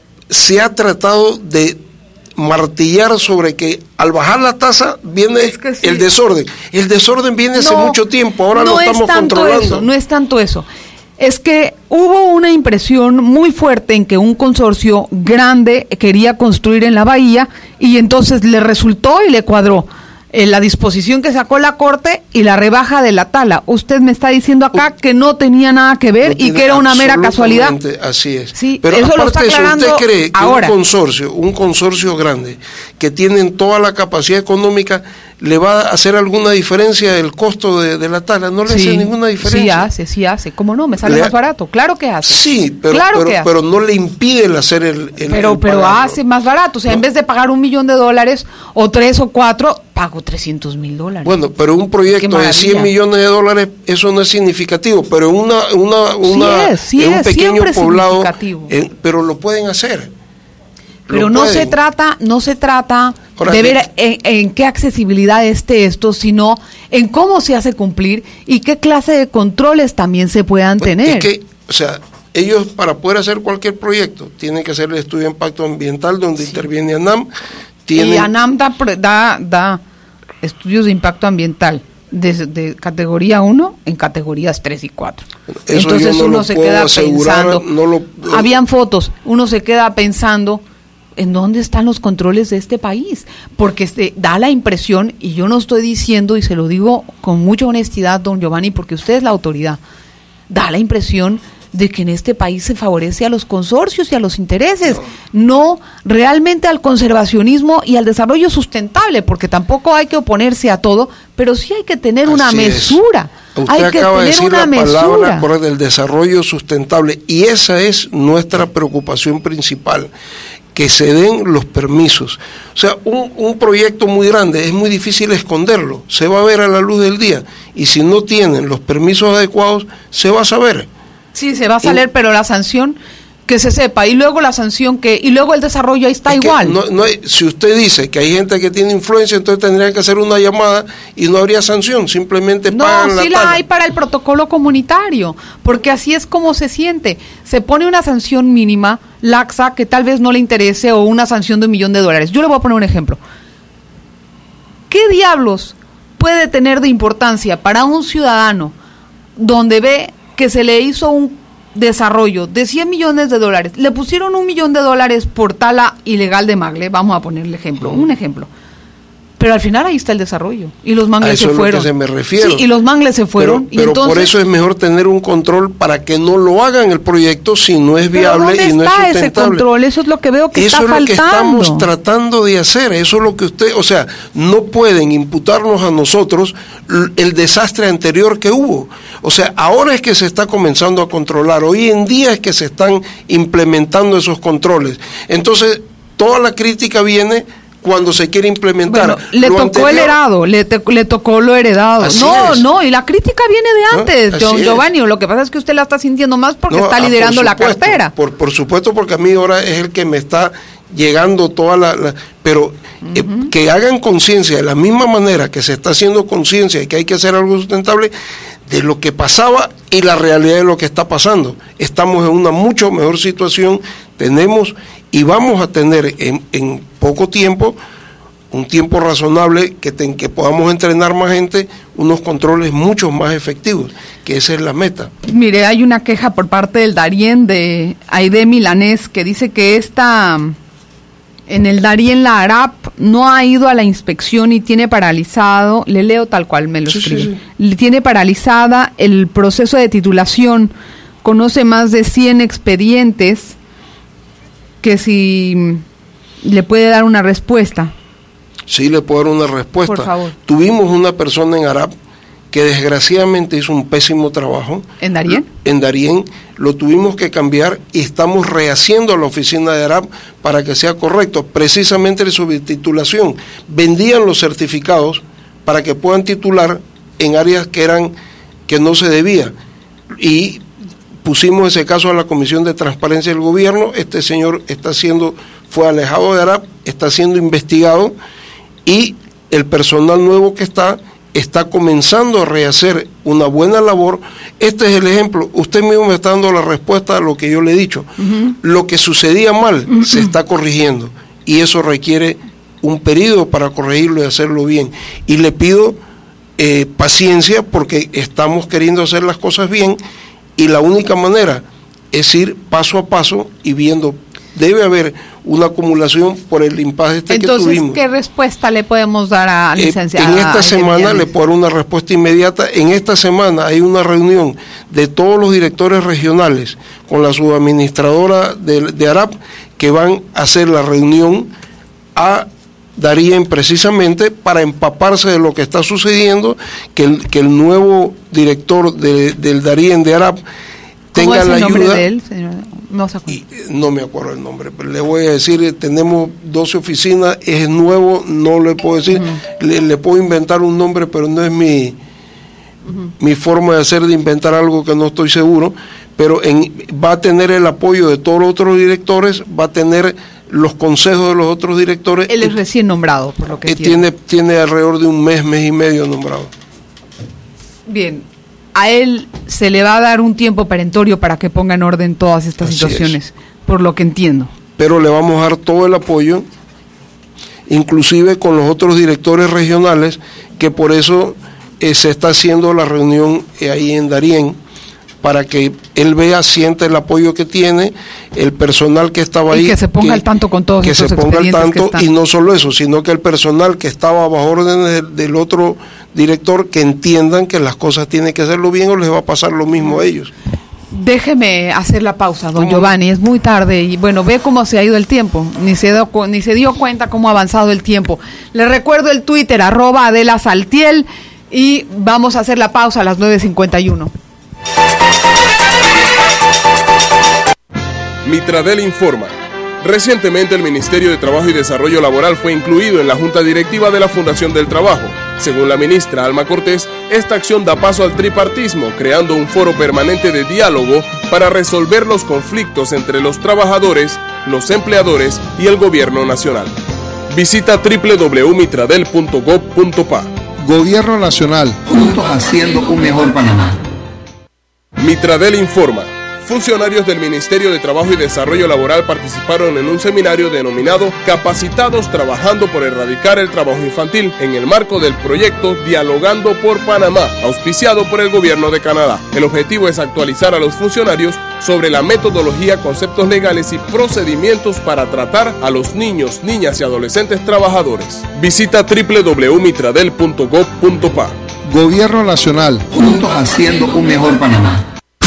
se ha tratado de martillar sobre que al bajar la tasa viene es que sí. el desorden. El desorden viene hace no, mucho tiempo, ahora no lo estamos es tanto controlando. Eso, no es tanto eso. Es que hubo una impresión muy fuerte en que un consorcio grande quería construir en la bahía y entonces le resultó y le cuadró eh, la disposición que sacó la Corte y la rebaja de la tala. Usted me está diciendo acá que no tenía nada que ver no y que era una mera casualidad. Así es. Sí, pero eso aparte lo está de eso, ¿usted cree que ahora. un consorcio, un consorcio grande que tienen toda la capacidad económica le va a hacer alguna diferencia el costo de, de la tala? No le sí, hace ninguna diferencia. Sí hace, sí hace. ¿Cómo no? Me sale le, más barato. Claro que hace. Sí, pero, claro pero, que hace. pero no le impide el hacer el, el Pero, el pero hace más barato. O sea, no. en vez de pagar un millón de dólares o tres o cuatro, pago trescientos mil dólares. Bueno, pero un proyecto de cien millones de dólares, eso no es significativo. Pero una, una, una, sí es, sí en un es, pequeño poblado, en, pero lo pueden hacer. Pero no se trata, no se trata Ahora, de ver en, en qué accesibilidad esté esto, sino en cómo se hace cumplir y qué clase de controles también se puedan pues, tener. Es que, o sea, ellos para poder hacer cualquier proyecto tienen que hacer el estudio de impacto ambiental donde sí. interviene ANAM. Tienen... Y ANAM da, da, da estudios de impacto ambiental de, de categoría uno en categorías tres y cuatro. Eso Entonces no uno se queda pensando, no lo, lo... habían fotos, uno se queda pensando ¿en dónde están los controles de este país? Porque este, da la impresión, y yo no estoy diciendo, y se lo digo con mucha honestidad, don Giovanni, porque usted es la autoridad, da la impresión de que en este país se favorece a los consorcios y a los intereses, no, no realmente al conservacionismo y al desarrollo sustentable, porque tampoco hay que oponerse a todo, pero sí hay que tener Así una mesura. Es. Usted hay que acaba tener de decir una la mesura. palabra por el desarrollo sustentable, y esa es nuestra preocupación principal, que se den los permisos. O sea, un, un proyecto muy grande es muy difícil esconderlo, se va a ver a la luz del día, y si no tienen los permisos adecuados, se va a saber. Sí, se va a saber, y, pero la sanción que se sepa, y luego la sanción que, y luego el desarrollo ahí está igual. No, no hay, si usted dice que hay gente que tiene influencia, entonces tendría que hacer una llamada y no habría sanción, simplemente no, pagan la sí tala. la hay para el protocolo comunitario, porque así es como se siente. Se pone una sanción mínima, laxa, que tal vez no le interese, o una sanción de un millón de dólares. Yo le voy a poner un ejemplo. ¿Qué diablos puede tener de importancia para un ciudadano donde ve que se le hizo un desarrollo de cien millones de dólares, le pusieron un millón de dólares por tala ilegal de magle, vamos a ponerle ejemplo, un ejemplo, Pero al final ahí está el desarrollo. Y los mangles se fueron. A eso es lo que se me refiero. Sí, y los mangles se fueron. Pero, pero y entonces, por eso es mejor tener un control para que no lo hagan el proyecto si no es viable y no es sustentable. ¿Dónde está ese control? Eso es lo que veo que eso está faltando. Eso es lo que estamos tratando de hacer. Eso es lo que usted, o sea, no pueden imputarnos a nosotros el desastre anterior que hubo. O sea, ahora es que se está comenzando a controlar. Hoy en día es que se están implementando esos controles. Entonces, toda la crítica viene cuando se quiere implementar. Bueno, le lo tocó anterior, el heredado, le, te, le tocó lo heredado. Así no, es. no, y la crítica viene de antes, ¿no? John Giovanni. Lo que pasa es que usted la está sintiendo más porque no, está ah, liderando la supuesto, cartera. Por, por supuesto, porque a mí ahora es el que me está llegando toda la... la pero uh-huh. eh, que hagan conciencia, de la misma manera que se está haciendo conciencia y que hay que hacer algo sustentable, de lo que pasaba y la realidad de lo que está pasando. Estamos en una mucho mejor situación, tenemos y vamos a tener en, en poco tiempo, un tiempo razonable, que, ten, que podamos entrenar más gente, unos controles mucho más efectivos, que esa es la meta. Mire, hay una queja por parte del Darién de Aide Milanés, que dice que esta, en el Darién la ARAP no ha ido a la inspección y tiene paralizado, le leo tal cual me lo sí, escribe, sí, sí. tiene paralizada el proceso de titulación, conoce más de cien expedientes, que si le puede dar una respuesta. Sí, le puedo dar una respuesta. Por favor. Tuvimos una persona en ARAP que desgraciadamente hizo un pésimo trabajo. ¿En Darién? En Darién, lo tuvimos que cambiar y estamos rehaciendo la oficina de ARAP para que sea correcto, precisamente de subtitulación. Vendían los certificados para que puedan titular en áreas que eran que no se debía. Y pusimos ese caso a la Comisión de Transparencia del Gobierno. Este señor está siendo, fue alejado de ARAP, está siendo investigado, y el personal nuevo que está, está comenzando a rehacer una buena labor. Este es el ejemplo. Usted mismo me está dando la respuesta a lo que yo le he dicho. Uh-huh. Lo que sucedía mal uh-huh. se está corrigiendo, y eso requiere un periodo para corregirlo y hacerlo bien. Y le pido eh, paciencia, porque estamos queriendo hacer las cosas bien, y la única manera es ir paso a paso y viendo. Debe haber una acumulación por el impasse este Entonces, que tuvimos. Entonces, ¿qué respuesta le podemos dar a licenciada? Eh, en esta semana le puedo dar una respuesta inmediata. En esta semana hay una reunión de todos los directores regionales con la subadministradora de, de ARAP, que van a hacer la reunión a Darién precisamente para empaparse de lo que está sucediendo, que el, que el nuevo director de, del Darién de ARAP tenga ¿Cómo es la el nombre ayuda. De él, señor? No, y, no me acuerdo el nombre, pero le voy a decir, tenemos doce oficinas, es nuevo, no le puedo decir, uh-huh. le, le puedo inventar un nombre, pero no es mi, uh-huh. mi forma de hacer, de inventar algo que no estoy seguro, pero en, va a tener el apoyo de todos los otros directores, va a tener los consejos de los otros directores. Él es recién nombrado, por lo que tiene, tiene alrededor de un mes, mes y medio nombrado. Bien. A él se le va a dar un tiempo perentorio para que ponga en orden todas estas Así situaciones, es. Por lo que entiendo. Pero le vamos a dar todo el apoyo, inclusive con los otros directores regionales, que por eso eh, se está haciendo la reunión eh, ahí en Darién, para que él vea, sienta el apoyo que tiene, el personal que estaba y ahí. Y que se ponga que, al tanto con todos que estos se ponga al tanto, que y no solo eso, sino que el personal que estaba bajo órdenes del, del otro director, que entiendan que las cosas tienen que hacerlo bien, o les va a pasar lo mismo a ellos. Déjeme hacer la pausa, don ¿Cómo? Giovanni, es muy tarde y bueno, ve cómo se ha ido el tiempo, ni se, dio, ni se dio cuenta cómo ha avanzado el tiempo. Le recuerdo el Twitter, arroba Adela Saltiel, y vamos a hacer la pausa a las nueve cincuenta y uno. Mitradel informa. Recientemente el Ministerio de Trabajo y Desarrollo Laboral fue incluido en la Junta Directiva de la Fundación del Trabajo. Según la ministra Alma Cortés, esta acción da paso al tripartismo, creando un foro permanente de diálogo para resolver los conflictos entre los trabajadores, los empleadores y el gobierno nacional. Visita doble u doble u doble u punto mitradel punto gob punto pa. Gobierno Nacional. Juntos haciendo un mejor Panamá. Mitradel informa. Funcionarios del Ministerio de Trabajo y Desarrollo Laboral participaron en un seminario denominado Capacitados Trabajando por Erradicar el Trabajo Infantil, en el marco del proyecto Dialogando por Panamá, auspiciado por el Gobierno de Canadá. El objetivo es actualizar a los funcionarios sobre la metodología, conceptos legales y procedimientos para tratar a los niños, niñas y adolescentes trabajadores. Visita doble u doble u doble u punto mitradel punto gov punto pa. Gobierno Nacional, juntos haciendo un mejor Panamá.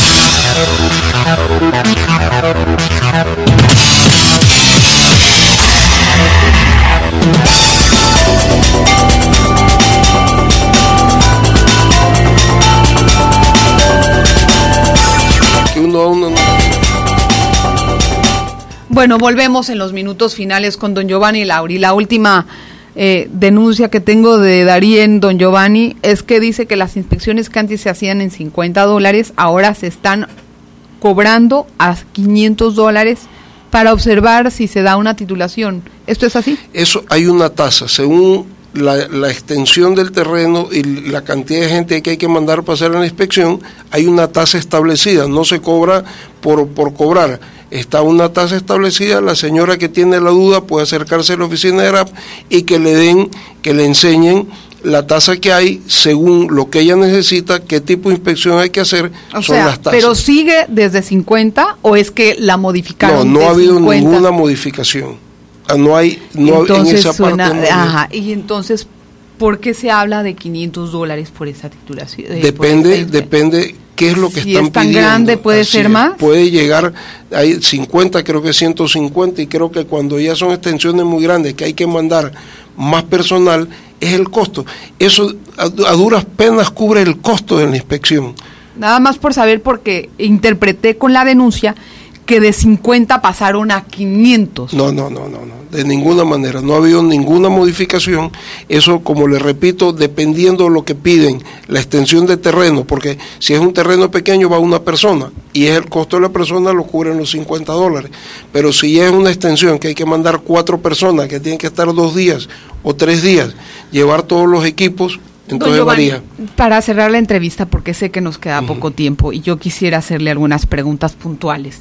Bueno, volvemos en los minutos finales con don Giovanni Lauri. La última eh, denuncia que tengo de Darien, don Giovanni, es que dice que las inspecciones que antes se hacían en cincuenta dólares, ahora se están cobrando a quinientos dólares para observar si se da una titulación. ¿Esto es así? Eso, hay una tasa, según la, la extensión del terreno y la cantidad de gente que hay que mandar para hacer la inspección, hay una tasa establecida, no se cobra por, por cobrar. Está una tasa establecida, la señora que tiene la duda puede acercarse a la oficina de ARAP y que le den, que le enseñen la tasa que hay según lo que ella necesita, qué tipo de inspección hay que hacer, o son sea, las tasas. ¿pero sigue desde cincuenta o es que la modificaron? No, no ha habido cincuenta? Ninguna modificación. No hay, no entonces, en esa suena, parte. No ajá, y entonces, ¿por qué se habla de quinientos dólares por esa titulación? Eh, depende, esa depende qué es lo que si están es tan pidiendo. grande, ¿puede Así ser es, más? Puede llegar, hay cincuenta, creo que ciento cincuenta, y creo que cuando ya son extensiones muy grandes, que hay que mandar más personal, es el costo. Eso a, a duras penas cubre el costo de la inspección. Nada más por saber, porque interpreté con la denuncia que de cincuenta pasaron a quinientos. No, no, no, no, no, de ninguna manera, no ha habido ninguna modificación. Eso, como le repito, dependiendo de lo que piden, la extensión de terreno, porque si es un terreno pequeño va una persona, y es el costo de la persona, lo cubren los cincuenta dólares, pero si es una extensión que hay que mandar cuatro personas, que tienen que estar dos días o tres días, llevar todos los equipos, entonces Giovanni, varía. Para cerrar la entrevista, porque sé que nos queda uh-huh. poco tiempo, y yo quisiera hacerle algunas preguntas puntuales.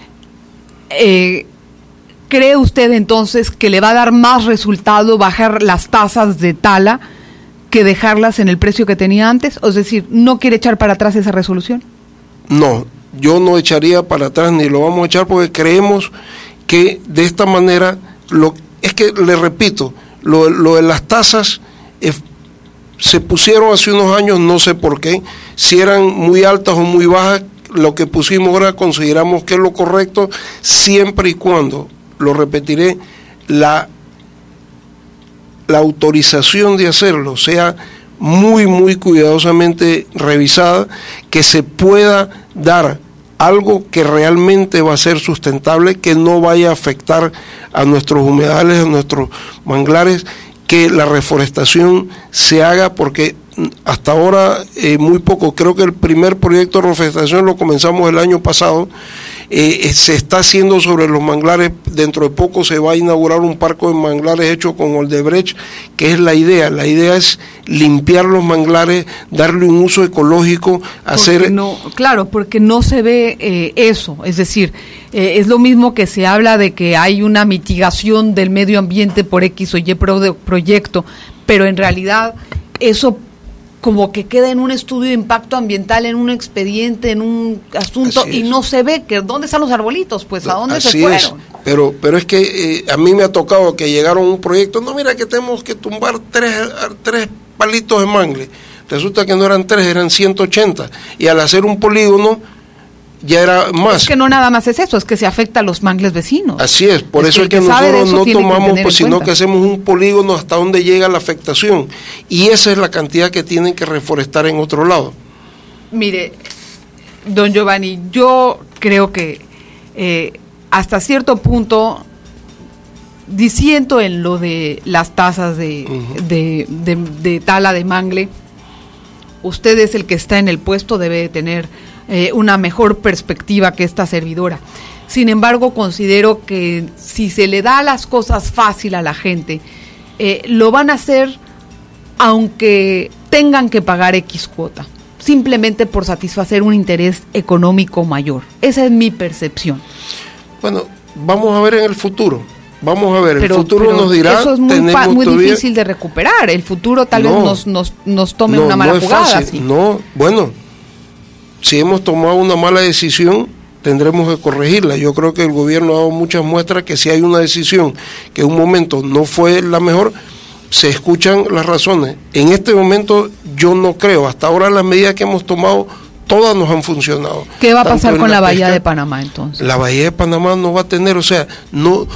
Eh, ¿Cree usted entonces que le va a dar más resultado bajar las tasas de tala que dejarlas en el precio que tenía antes? Es decir, ¿no quiere echar para atrás esa resolución? No, yo no echaría para atrás ni lo vamos a echar, porque creemos que de esta manera, lo es que le repito, lo, lo de las tasas eh, se pusieron hace unos años, no sé por qué, si eran muy altas o muy bajas. Lo que pusimos ahora consideramos que es lo correcto, siempre y cuando, lo repetiré, la, la autorización de hacerlo sea muy, muy cuidadosamente revisada, que se pueda dar algo que realmente va a ser sustentable, que no vaya a afectar a nuestros humedales, a nuestros manglares, que la reforestación se haga, porque hasta ahora eh, muy poco. Creo que el primer proyecto de reforestación lo comenzamos el año pasado. Eh, se está haciendo sobre los manglares. Dentro de poco se va a inaugurar un parque de manglares hecho con Odebrecht, que es la idea. La idea es limpiar los manglares, darle un uso ecológico, hacer... No, claro, porque no se ve eh, eso. Es decir, eh, es lo mismo que se habla de que hay una mitigación del medio ambiente por X o Y pro proyecto, pero en realidad eso como que queda en un estudio de impacto ambiental, en un expediente, en un asunto, y no se ve que dónde están los arbolitos, pues a dónde Así se fueron. Es. Pero, pero es que eh, a mí me ha tocado que llegaron un proyecto, no, mira que tenemos que tumbar tres, tres palitos de mangle. Resulta que no eran tres, eran ciento ochenta, y al hacer un polígono ya era más. Es que no nada más es eso, es que se afecta a los mangles vecinos. Así es, por es eso que es que, que nosotros no que tomamos, pues, sino cuenta. que hacemos un polígono hasta donde llega la afectación, y esa es la cantidad que tienen que reforestar en otro lado. Mire, don Giovanni, yo creo que eh, hasta cierto punto disiento en lo de las tasas de, uh-huh. de, de, de tala de mangle. Usted es el que está en el puesto, debe de tener eh, una mejor perspectiva que esta servidora. Sin embargo, considero que si se le da las cosas fácil a la gente, eh, lo van a hacer aunque tengan que pagar X cuota. simplemente por satisfacer un interés económico mayor. Esa es mi percepción. Bueno, vamos a ver en el futuro. Vamos a ver, pero, el futuro pero nos dirá. Eso es muy, pa, muy todavía... difícil de recuperar. El futuro tal no, vez nos, nos, nos tome no, una mala no es jugada. Fácil. ¿Sí? No, bueno, si hemos tomado una mala decisión, tendremos que corregirla. Yo creo que el gobierno ha dado muchas muestras que si hay una decisión que en un momento no fue la mejor, se escuchan las razones. En este momento yo no creo. Hasta ahora las medidas que hemos tomado, todas nos han funcionado. ¿Qué va a pasar con la, la Bahía pesca, de Panamá entonces? La Bahía de Panamá no va a tener, o sea, no...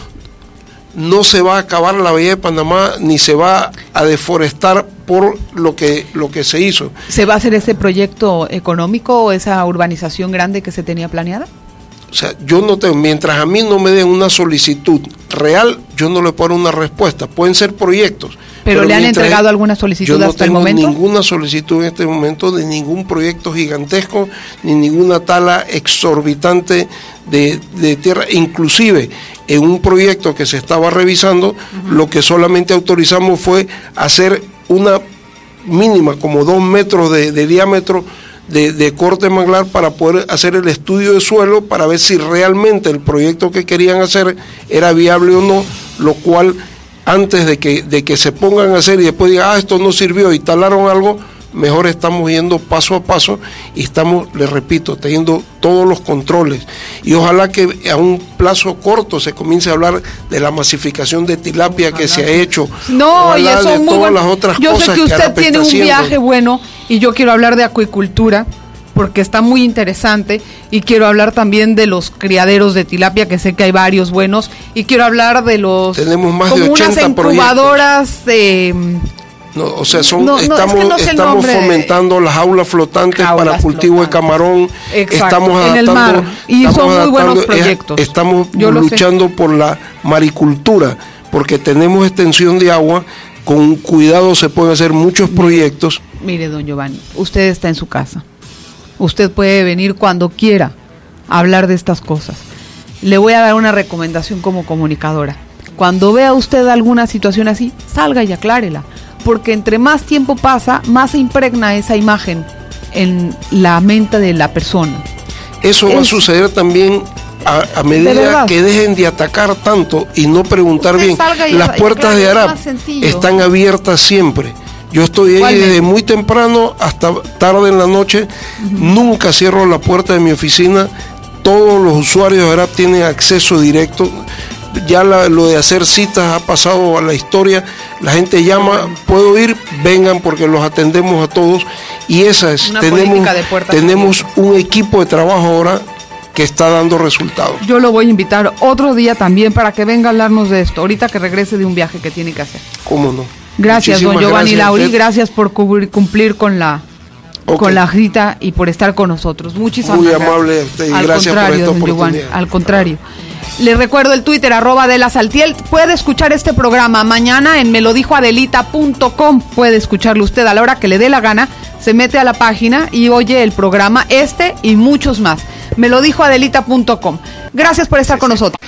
no se va a acabar la Bahía de Panamá ni se va a deforestar por lo que lo que se hizo. ¿Se va a hacer ese proyecto económico o esa urbanización grande que se tenía planeada? O sea, yo no tengo, mientras a mí no me den una solicitud real, yo no le puedo dar una respuesta. Pueden ser proyectos. ¿Pero, pero le han entregado alguna solicitud no hasta el momento? Yo no tengo ninguna solicitud en este momento de ningún proyecto gigantesco, ni ninguna tala exorbitante de, de tierra. Inclusive, en un proyecto que se estaba revisando, uh-huh. lo que solamente autorizamos fue hacer una mínima, como dos metros de, de diámetro, De, de corte manglar para poder hacer el estudio de suelo para ver si realmente el proyecto que querían hacer era viable o no, lo cual antes de que, de que se pongan a hacer y después digan, ah, esto no sirvió y talaron algo, mejor estamos yendo paso a paso y estamos, les repito, teniendo todos los controles y ojalá que a un plazo corto se comience a hablar de la masificación de tilapia que se ha hecho. No, y eso de muy todas bueno. las otras Yo cosas sé que usted que tiene un haciendo. viaje bueno y yo quiero hablar de acuicultura porque está muy interesante y quiero hablar también de los criaderos de tilapia, que sé que hay varios buenos, y quiero hablar de los tenemos más como de ochenta unas incubadoras de No, o sea, son, no, no, estamos, es que no estamos fomentando de... las jaulas flotantes jaulas para cultivo flotantes. de camarón. Exacto, estamos en adaptando, el mar. Y son muy adaptando, buenos proyectos. Estamos Yo luchando por la maricultura, porque tenemos extensión de agua. Con cuidado se pueden hacer muchos proyectos. Mire, don Giovanni, usted está en su casa. Usted puede venir cuando quiera a hablar de estas cosas. Le voy a dar una recomendación como comunicadora. Cuando vea usted alguna situación así, salga y aclárela. Porque entre más tiempo pasa, más se impregna esa imagen en la mente de la persona. Eso es, va a suceder también a, a medida que dejen de atacar tanto y no preguntar Usted bien. Las puertas de Arap están abiertas siempre. Yo estoy ahí desde muy temprano hasta tarde en la noche. Uh-huh. Nunca cierro la puerta de mi oficina. Todos los usuarios de Arap tienen acceso directo. Ya la, lo de hacer citas ha pasado a la historia. La gente llama, puedo ir, vengan porque los atendemos a todos. Y esa es, Una tenemos, tenemos un equipo de trabajo ahora que está dando resultados. Yo lo voy a invitar otro día también para que venga a hablarnos de esto, ahorita que regrese de un viaje que tiene que hacer. ¿Cómo no? Gracias, Muchísimas don Giovanni gracias Lauri, gracias por cubrir, cumplir con la okay. con la cita y por estar con nosotros. Muchísimas Muy gracias. Muy amable usted y al gracias por esta oportunidad. Giovanni, al contrario. Les recuerdo el Twitter, arroba Adela Saltiel. Puede escuchar este programa mañana en me lo dijo adelita punto com. Puede escucharlo usted a la hora que le dé la gana. Se mete a la página y oye el programa, este y muchos más. me lo dijo adelita punto com. Gracias por estar con nosotros.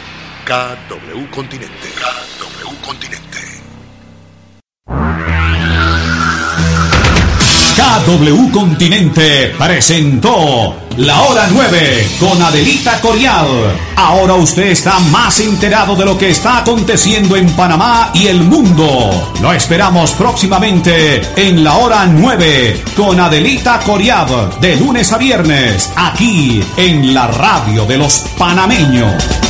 K W Continente. K W Continente. K W Continente presentó La Hora nueve con Adelita Coriad. Ahora usted está más enterado de lo que está aconteciendo en Panamá y el mundo. Lo esperamos próximamente en La Hora nueve con Adelita Coriad, de lunes a viernes, aquí en la radio de los panameños.